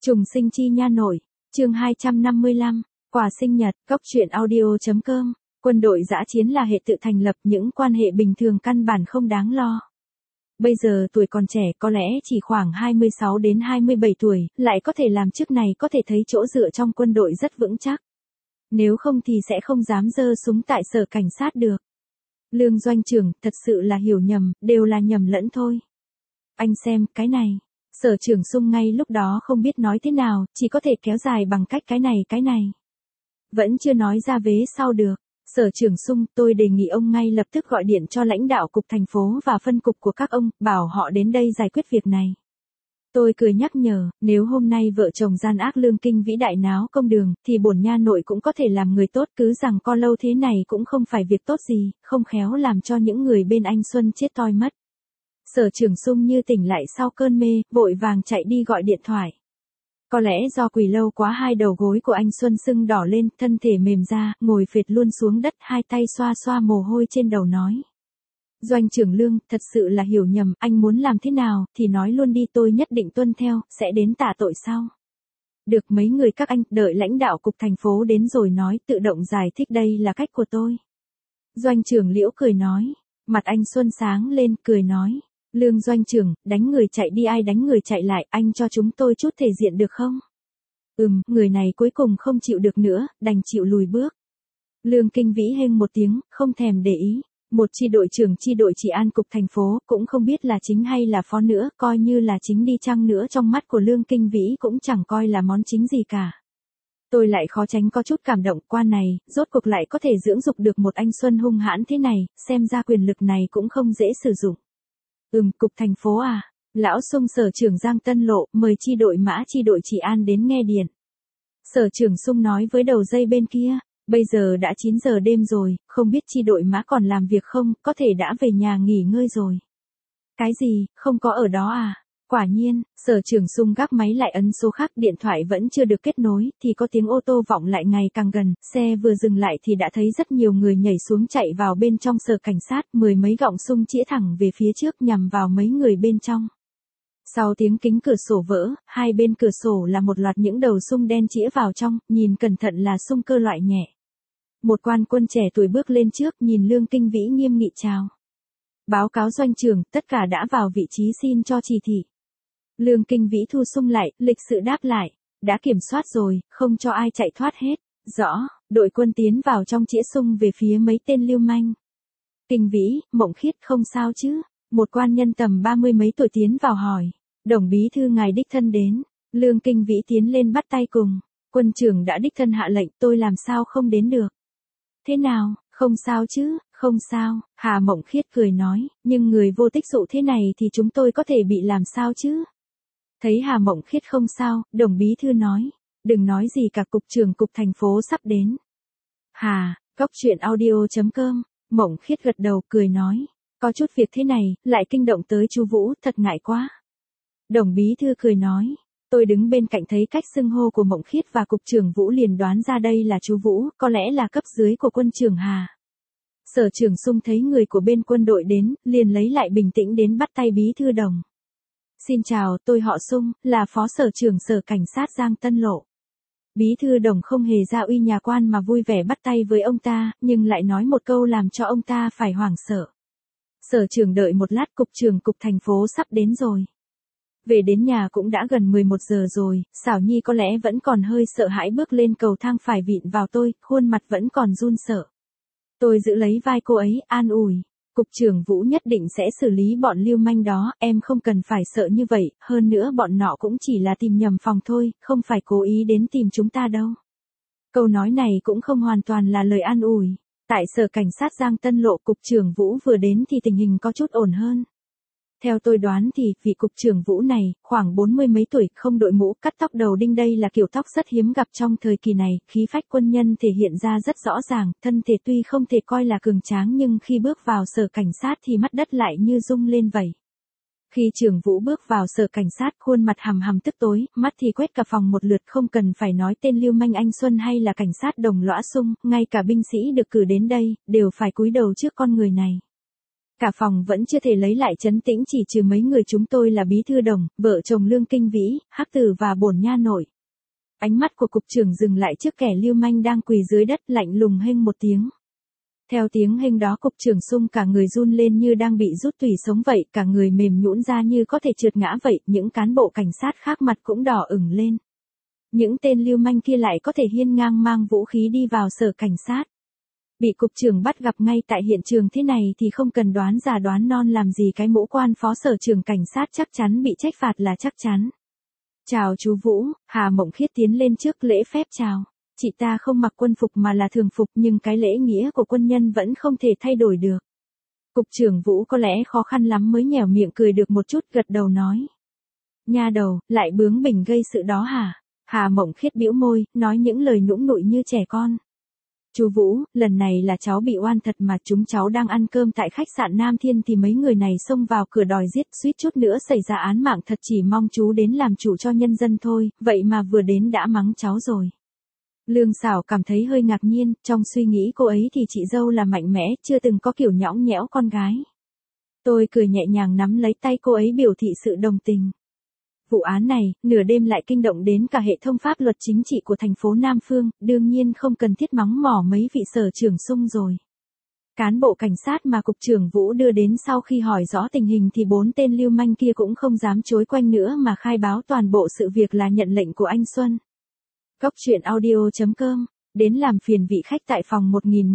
Trùng sinh chi nha nội, chương 255, quà sinh nhật, cốc truyện audio.com, quân đội dã chiến là hệ tự thành lập, những quan hệ bình thường căn bản không đáng lo. Bây giờ tuổi còn trẻ, có lẽ chỉ khoảng 26 đến 27 tuổi, lại có thể làm chức này, có thể thấy chỗ dựa trong quân đội rất vững chắc. Nếu không thì sẽ không dám giơ súng tại sở cảnh sát được. Lương doanh trưởng, thật sự là hiểu nhầm, đều là nhầm lẫn thôi. Anh xem, cái này. Sở trưởng Sung ngay lúc đó không biết nói thế nào, chỉ có thể kéo dài bằng cách cái này. Vẫn chưa nói ra vế sau được. Sở trưởng Sung, tôi đề nghị ông ngay lập tức gọi điện cho lãnh đạo cục thành phố và phân cục của các ông, bảo họ đến đây giải quyết việc này. Tôi cười nhắc nhở, nếu hôm nay vợ chồng gian ác lương kinh vĩ đại náo công đường, thì bổn nha nội cũng có thể làm người tốt, cứ rằng co lâu thế này cũng không phải việc tốt gì, không khéo làm cho những người bên anh Xuân chết toi mất. Sở trưởng Sung như tỉnh lại sau cơn mê, vội vàng chạy đi gọi điện thoại. Có lẽ do quỳ lâu quá, hai đầu gối của anh Xuân sưng đỏ lên, thân thể mềm ra, ngồi phệt luôn xuống đất, hai tay xoa xoa mồ hôi trên đầu nói. Doanh trưởng Lương, thật sự là hiểu nhầm, anh muốn làm thế nào, thì nói luôn đi, tôi nhất định tuân theo, sẽ đến tạ tội sau. Được, mấy người các anh, đợi lãnh đạo cục thành phố đến rồi nói, tự động giải thích, đây là cách của tôi. Doanh trưởng Liễu cười nói, mặt anh Xuân sáng lên, cười nói. Lương doanh trưởng, đánh người chạy đi, ai đánh người chạy lại, anh cho chúng tôi chút thể diện được không? Người này cuối cùng không chịu được nữa, đành chịu lùi bước. Lương Kinh Vĩ hênh một tiếng, không thèm để ý. Một chi đội trưởng chi đội trị an cục thành phố, cũng không biết là chính hay là phó nữa, coi như là chính đi chăng nữa, trong mắt của Lương Kinh Vĩ cũng chẳng coi là món chính gì cả. Tôi lại khó tránh có chút cảm động, quan này, rốt cuộc lại có thể dưỡng dục được một anh Xuân hung hãn thế này, xem ra quyền lực này cũng không dễ sử dụng. Cục thành phố à? Lão Sung, sở trưởng Giang Tân Lộ, mời chi đội mã chi đội trị an đến nghe điện. Sở trưởng Sung nói với đầu dây bên kia, bây giờ đã 9 giờ đêm rồi, không biết chi đội mã còn làm việc không, có thể đã về nhà nghỉ ngơi rồi. Cái gì, không có ở đó à? Quả nhiên, sở trưởng Sung gác máy lại ấn số khác, điện thoại vẫn chưa được kết nối, thì có tiếng ô tô vọng lại ngày càng gần, xe vừa dừng lại thì đã thấy rất nhiều người nhảy xuống chạy vào bên trong sở cảnh sát, mười mấy gọng sung chĩa thẳng về phía trước nhằm vào mấy người bên trong. Sau tiếng kính cửa sổ vỡ, hai bên cửa sổ là một loạt những đầu sung đen chĩa vào trong, nhìn cẩn thận là sung cơ loại nhẹ. Một quan quân trẻ tuổi bước lên trước, nhìn Lương Kinh Vĩ nghiêm nghị chào. Báo cáo doanh trưởng, tất cả đã vào vị trí, xin cho chỉ thị. Lương Kinh Vĩ thu sung lại, lịch sự đáp lại, đã kiểm soát rồi, không cho ai chạy thoát hết. Rõ, đội quân tiến vào trong chĩa sung về phía mấy tên lưu manh. Kinh Vĩ, Mộng Khiết không sao chứ? Một quan nhân tầm 30 mấy tuổi tiến vào hỏi. Đồng bí thư ngài đích thân đến. Lương Kinh Vĩ tiến lên bắt tay cùng. Quân trưởng đã đích thân hạ lệnh, tôi làm sao không đến được? Thế nào, không sao chứ? Không sao, Hà Mộng Khiết cười nói, nhưng người vô tích dụ thế này thì chúng tôi có thể bị làm sao chứ? Thấy Hà Mộng Khiết không sao, Đồng bí thư nói, đừng nói gì cả, cục trưởng cục thành phố sắp đến. Hà, cốc truyện audio.com, Mộng Khiết gật đầu cười nói, có chút việc thế này, lại kinh động tới chú Vũ, thật ngại quá. Đồng bí thư cười nói, tôi đứng bên cạnh thấy cách xưng hô của Mộng Khiết và cục trưởng Vũ liền đoán ra đây là chú Vũ, có lẽ là cấp dưới của quân trưởng Hà. Sở trưởng Sung thấy người của bên quân đội đến, liền lấy lại bình tĩnh đến bắt tay bí thư Đồng. Xin chào, tôi họ Sung, là phó sở trưởng sở cảnh sát Giang Tân Lộ. Bí thư Đồng không hề ra uy nhà quan mà vui vẻ bắt tay với ông ta, nhưng lại nói một câu làm cho ông ta phải hoảng sợ. Sở trưởng đợi một lát, cục trưởng cục thành phố sắp đến rồi. Về đến nhà cũng đã gần 11 giờ rồi, Xảo Nhi có lẽ vẫn còn hơi sợ hãi bước lên cầu thang phải vịn vào tôi, khuôn mặt vẫn còn run sợ. Tôi giữ lấy vai cô ấy, an ủi. Cục trưởng Vũ nhất định sẽ xử lý bọn lưu manh đó, em không cần phải sợ như vậy, hơn nữa bọn nọ cũng chỉ là tìm nhầm phòng thôi, không phải cố ý đến tìm chúng ta đâu. Câu nói này cũng không hoàn toàn là lời an ủi. Tại sở cảnh sát Giang Tân Lộ, cục trưởng Vũ vừa đến thì tình hình có chút ổn hơn. Theo tôi đoán thì, vị cục trưởng Vũ này, khoảng 40 mấy tuổi, không đội mũ, cắt tóc đầu đinh, đây là kiểu tóc rất hiếm gặp trong thời kỳ này, khí phách quân nhân thể hiện ra rất rõ ràng, thân thể tuy không thể coi là cường tráng nhưng khi bước vào sở cảnh sát thì mắt đất lại như rung lên vậy. Khi trưởng Vũ bước vào sở cảnh sát, khuôn mặt hằm hằm tức tối, mắt thì quét cả phòng một lượt, không cần phải nói tên lưu manh anh Xuân hay là cảnh sát Đồng Lõa Sung, ngay cả binh sĩ được cử đến đây, đều phải cúi đầu trước con người này. Cả phòng vẫn chưa thể lấy lại trấn tĩnh, chỉ trừ mấy người chúng tôi là Bí Thư Đồng, vợ chồng Lương Kinh Vĩ, Hắc Tử và Bổn Nha Nội. Ánh mắt của cục trưởng dừng lại trước kẻ lưu manh đang quỳ dưới đất, lạnh lùng hênh một tiếng. Theo tiếng hênh đó, cục trưởng Sung cả người run lên như đang bị rút tủy sống vậy, cả người mềm nhũn ra như có thể trượt ngã vậy, những cán bộ cảnh sát khác mặt cũng đỏ ửng lên. Những tên lưu manh kia lại có thể hiên ngang mang vũ khí đi vào sở cảnh sát. Bị cục trưởng bắt gặp ngay tại hiện trường thế này thì không cần đoán già đoán non làm gì, cái mũ quan phó sở trưởng cảnh sát chắc chắn bị trách phạt là chắc chắn. Chào chú Vũ, Hà Mộng Khiết tiến lên trước lễ phép chào. Chị ta không mặc quân phục mà là thường phục, nhưng cái lễ nghĩa của quân nhân vẫn không thể thay đổi được. Cục trưởng Vũ có lẽ khó khăn lắm mới nhẻo miệng cười được một chút, gật đầu nói. Nha đầu, lại bướng bỉnh gây sự đó hả? Hà Mộng Khiết bĩu môi, nói những lời nũng nụi như trẻ con. Chú Vũ, lần này là cháu bị oan thật mà, chúng cháu đang ăn cơm tại khách sạn Nam Thiên thì mấy người này xông vào cửa đòi giết, suýt chút nữa xảy ra án mạng, thật chỉ mong chú đến làm chủ cho nhân dân thôi, vậy mà vừa đến đã mắng cháu rồi. Lương Sảo cảm thấy hơi ngạc nhiên, trong suy nghĩ cô ấy thì chị dâu là mạnh mẽ, chưa từng có kiểu nhõng nhẽo con gái. Tôi cười nhẹ nhàng nắm lấy tay cô ấy biểu thị sự đồng tình. Vụ án này, nửa đêm lại kinh động đến cả hệ thống pháp luật chính trị của thành phố Nam Phương, đương nhiên không cần thiết mắng mỏ mấy vị sở trưởng Sung rồi. Cán bộ cảnh sát mà cục trưởng Vũ đưa đến sau khi hỏi rõ tình hình thì 4 tên lưu manh kia cũng không dám chối quanh nữa mà khai báo toàn bộ sự việc là nhận lệnh của anh Xuân. Cốc truyện audio.com, đến làm phiền vị khách tại phòng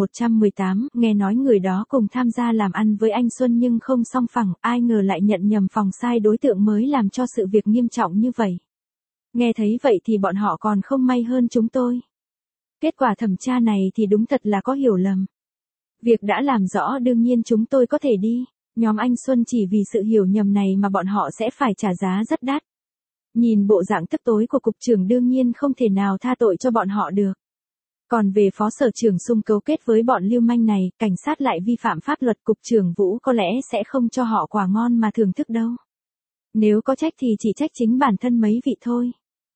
1118, nghe nói người đó cùng tham gia làm ăn với anh Xuân nhưng không song phẳng, ai ngờ lại nhận nhầm phòng sai đối tượng mới làm cho sự việc nghiêm trọng như vậy. Nghe thấy vậy thì bọn họ còn không may hơn chúng tôi. Kết quả thẩm tra này thì đúng thật là có hiểu lầm. Việc đã làm rõ đương nhiên chúng tôi có thể đi, nhóm anh Xuân chỉ vì sự hiểu nhầm này mà bọn họ sẽ phải trả giá rất đắt. Nhìn bộ dạng tức tối của cục trưởng đương nhiên không thể nào tha tội cho bọn họ được. Còn về phó sở trưởng Sung cấu kết với bọn lưu manh này, cảnh sát lại vi phạm pháp luật, cục trưởng Vũ có lẽ sẽ không cho họ quả ngon mà thưởng thức đâu. Nếu có trách thì chỉ trách chính bản thân mấy vị thôi.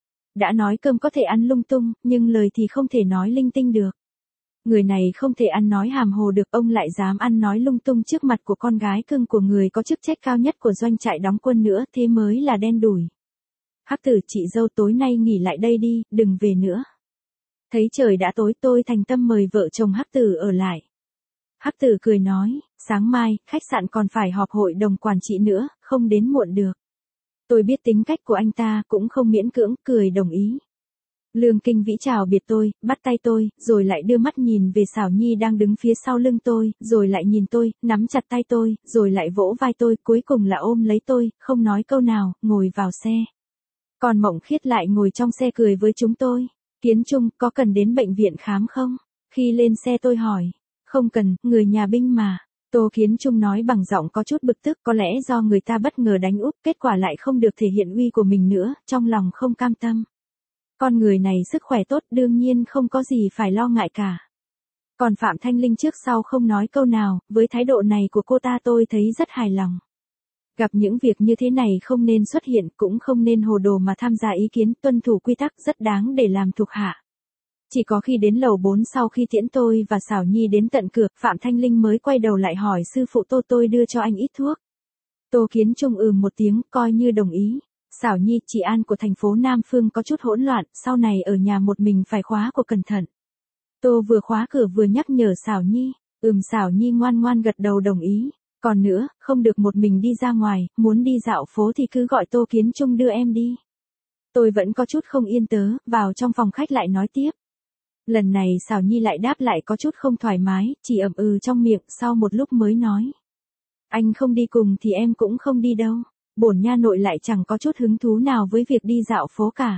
Đã nói cơm có thể ăn lung tung, nhưng lời thì không thể nói linh tinh được. Người này không thể ăn nói hàm hồ được, ông lại dám ăn nói lung tung trước mặt của con gái cưng của người có chức trách cao nhất của doanh trại đóng quân nữa, thế mới là đen đủi. Hắc Tử, chị dâu tối nay nghỉ lại đây đi, đừng về nữa. Thấy trời đã tối tôi thành tâm mời vợ chồng Hắc Tử ở lại. Hắc Tử cười nói, sáng mai, khách sạn còn phải họp hội đồng quản trị nữa, không đến muộn được. Tôi biết tính cách của anh ta, cũng không miễn cưỡng, cười đồng ý. Lương Kinh Vĩ chào biệt tôi, bắt tay tôi, rồi lại đưa mắt nhìn về Sảo Nhi đang đứng phía sau lưng tôi, rồi lại nhìn tôi, nắm chặt tay tôi, rồi lại vỗ vai tôi, cuối cùng là ôm lấy tôi, không nói câu nào, ngồi vào xe. Còn Mộng Khiết lại ngồi trong xe cười với chúng tôi. Kiến Trung, có cần đến bệnh viện khám không? Khi lên xe tôi hỏi. Không cần, người nhà binh mà. Tô Kiến Trung nói bằng giọng có chút bực tức, có lẽ do người ta bất ngờ đánh úp, kết quả lại không được thể hiện uy của mình nữa, trong lòng không cam tâm. Con người này sức khỏe tốt, đương nhiên không có gì phải lo ngại cả. Còn Phạm Thanh Linh trước sau không nói câu nào, với thái độ này của cô ta tôi thấy rất hài lòng. Gặp những việc như thế này không nên xuất hiện, cũng không nên hồ đồ mà tham gia ý kiến, tuân thủ quy tắc rất đáng để làm thuộc hạ. Chỉ có khi đến lầu 4 sau khi tiễn tôi và Sảo Nhi đến tận cửa, Phạm Thanh Linh mới quay đầu lại hỏi sư phụ Tô tôi đưa cho anh ít thuốc. Tô Kiến Trung một tiếng, coi như đồng ý. Sảo Nhi, trị an của thành phố Nam Phương có chút hỗn loạn, sau này ở nhà một mình phải khóa cửa cẩn thận. Tô vừa khóa cửa vừa nhắc nhở Sảo Nhi. Sảo Nhi ngoan ngoan gật đầu đồng ý. Còn nữa, không được một mình đi ra ngoài, muốn đi dạo phố thì cứ gọi Tô Kiến Trung đưa em đi. Tôi vẫn có chút không yên tớ, vào trong phòng khách lại nói tiếp. Lần này Sảo Nhi lại đáp lại có chút không thoải mái, chỉ trong miệng, sau một lúc mới nói. Anh không đi cùng thì em cũng không đi đâu. Bổn Nha Nội lại chẳng có chút hứng thú nào với việc đi dạo phố cả.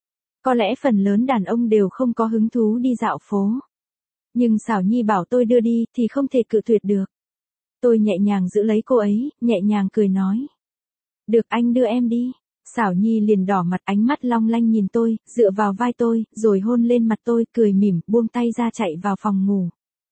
Có lẽ phần lớn đàn ông đều không có hứng thú đi dạo phố. Nhưng Sảo Nhi bảo tôi đưa đi thì không thể cự tuyệt được. Tôi nhẹ nhàng giữ lấy cô ấy, nhẹ nhàng cười nói. Được, anh đưa em đi. Sảo Nhi liền đỏ mặt, ánh mắt long lanh nhìn tôi, dựa vào vai tôi, rồi hôn lên mặt tôi, cười mỉm, buông tay ra chạy vào phòng ngủ.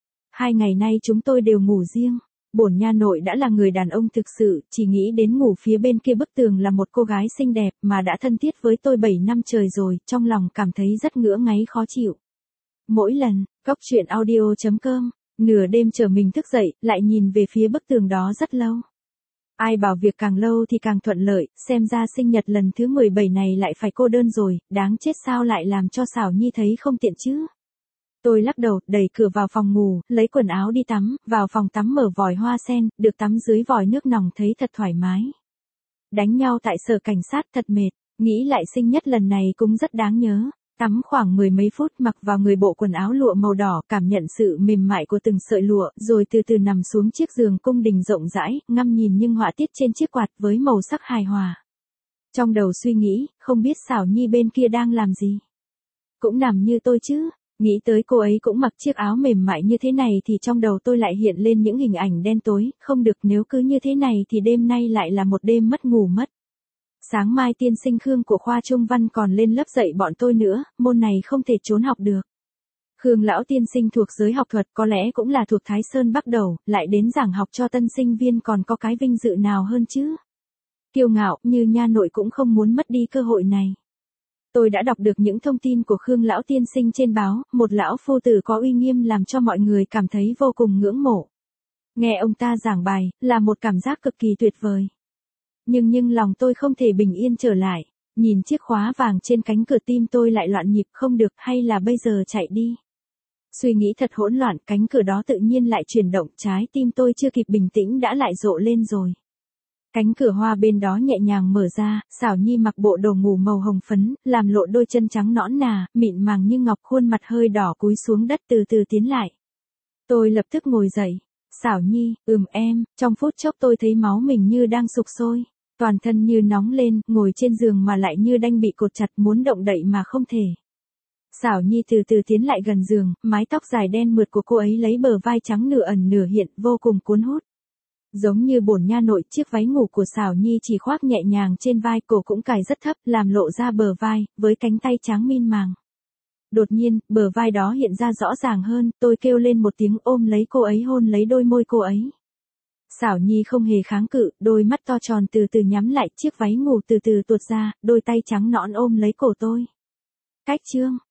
2 ngày nay chúng tôi đều ngủ riêng. Bổn Nha Nội đã là người đàn ông thực sự, chỉ nghĩ đến ngủ phía bên kia bức tường là một cô gái xinh đẹp mà đã thân thiết với tôi 7 năm trời rồi, trong lòng cảm thấy rất ngứa ngáy khó chịu. Mỗi lần, cốc truyện audio.com Nửa đêm chờ mình thức dậy, lại nhìn về phía bức tường đó rất lâu. Ai bảo việc càng lâu thì càng thuận lợi, xem ra sinh nhật lần thứ 17 này lại phải cô đơn rồi, đáng chết sao lại làm cho Xảo Nhi thấy không tiện chứ. Tôi lắc đầu, đẩy cửa vào phòng ngủ, lấy quần áo đi tắm, vào phòng tắm mở vòi hoa sen, được tắm dưới vòi nước nòng thấy thật thoải mái. Đánh nhau tại sở cảnh sát thật mệt, nghĩ lại sinh nhật lần này cũng rất đáng nhớ. Tắm khoảng mười mấy phút mặc vào người bộ quần áo lụa màu đỏ, cảm nhận sự mềm mại của từng sợi lụa, rồi từ từ nằm xuống chiếc giường cung đình rộng rãi, ngắm nhìn những họa tiết trên chiếc quạt với màu sắc hài hòa. Trong đầu suy nghĩ, không biết Xảo Nhi bên kia đang làm gì. Cũng nằm như tôi chứ, nghĩ tới cô ấy cũng mặc chiếc áo mềm mại như thế này thì trong đầu tôi lại hiện lên những hình ảnh đen tối, không được nếu cứ như thế này thì đêm nay lại là một đêm mất ngủ mất. Sáng mai tiên sinh Khương của khoa Trung Văn còn lên lớp dạy bọn tôi nữa, môn này không thể trốn học được. Khương lão tiên sinh thuộc giới học thuật có lẽ cũng là thuộc Thái Sơn Bắc Đầu, lại đến giảng học cho tân sinh viên còn có cái vinh dự nào hơn chứ. Kiêu ngạo như nha nội cũng không muốn mất đi cơ hội này. Tôi đã đọc được những thông tin của Khương lão tiên sinh trên báo, một lão phu tử có uy nghiêm làm cho mọi người cảm thấy vô cùng ngưỡng mộ. Nghe ông ta giảng bài, là một cảm giác cực kỳ tuyệt vời. Nhưng lòng tôi không thể bình yên trở lại, nhìn chiếc khóa vàng trên cánh cửa tim tôi lại loạn nhịp không được hay là bây giờ chạy đi. Suy nghĩ thật hỗn loạn, cánh cửa đó tự nhiên lại chuyển động, trái tim tôi chưa kịp bình tĩnh đã lại rộ lên rồi. Cánh cửa hoa bên đó nhẹ nhàng mở ra, Xảo Nhi mặc bộ đồ ngủ màu hồng phấn, làm lộ đôi chân trắng nõn nà, mịn màng như ngọc, khuôn mặt hơi đỏ cúi xuống đất từ từ tiến lại. Tôi lập tức ngồi dậy. Xảo Nhi, em, trong phút chốc tôi thấy máu mình như đang sục sôi, toàn thân như nóng lên, ngồi trên giường mà lại như đanh bị cột chặt muốn động đậy mà không thể. Xảo Nhi từ từ tiến lại gần giường, mái tóc dài đen mượt của cô ấy lấy bờ vai trắng nửa ẩn nửa hiện, vô cùng cuốn hút. Giống như bổn nha nội, chiếc váy ngủ của Xảo Nhi chỉ khoác nhẹ nhàng trên vai, cổ cũng cài rất thấp, làm lộ ra bờ vai, với cánh tay trắng min màng. Đột nhiên, bờ vai đó hiện ra rõ ràng hơn, tôi kêu lên một tiếng ôm lấy cô ấy hôn lấy đôi môi cô ấy. Xảo Nhi không hề kháng cự, đôi mắt to tròn từ từ nhắm lại, chiếc váy ngủ từ từ tuột ra, đôi tay trắng nõn ôm lấy cổ tôi. Cách chương